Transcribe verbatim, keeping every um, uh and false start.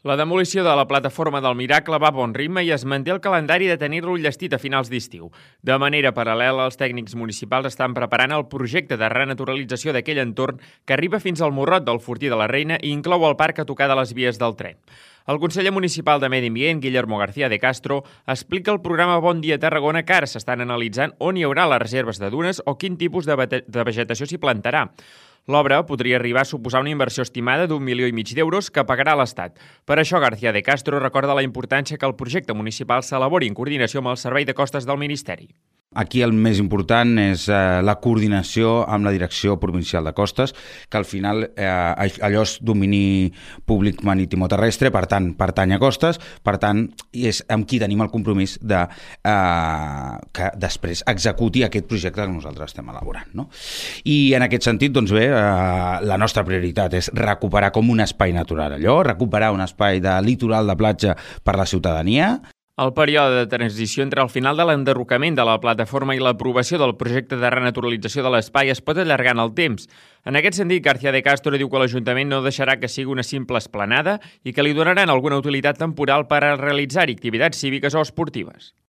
La demolició de la plataforma del Miracle va a bon ritme i es manté el calendari de tenir-lo enllestit a finals d'estiu. De manera paral·lela, els tècnics municipals estan preparant el projecte de renaturalització d'aquell entorn que arriba fins al Morrot del Fortí de la Reina i inclou el parc a tocar de les vies del tren. El conseller municipal de Medi Ambient, Guillermo García de Castro, explica el programa Bon Dia Tarragona que ara s'estan analitzant on hi haurà les reserves de dunes o quin tipus de, de vegetació s'hi plantarà. L'obra podria arribar a suposar una inversió estimada d'un milió i mig d'euros que pagarà l'Estat. Per això, García de Castro recorda la importància que el projecte municipal s'elabori en coordinació amb el Servei de Costes del Ministeri. Aquí el més important és eh, la coordinació amb la Direcció Provincial de Costes, que al final eh, allò és domini públic marítim o terrestre, per tant, pertany a Costes, per tant, és amb qui tenim el compromís de eh, que després executi aquest projecte que nosaltres estem elaborant, no? I en aquest sentit, doncs bé, eh, la nostra prioritat és recuperar com un espai natural allò, recuperar un espai de litoral de platja per la ciutadania. El període de transició entre el final de l'enderrocament de la plataforma i l'aprovació del projecte de renaturalització de l'espai es pot allargar en el temps. En aquest sentit, García de Castro diu que l'Ajuntament no deixarà que sigui una simple esplanada i que li donaran alguna utilitat temporal per a realitzar activitats cíviques o esportives.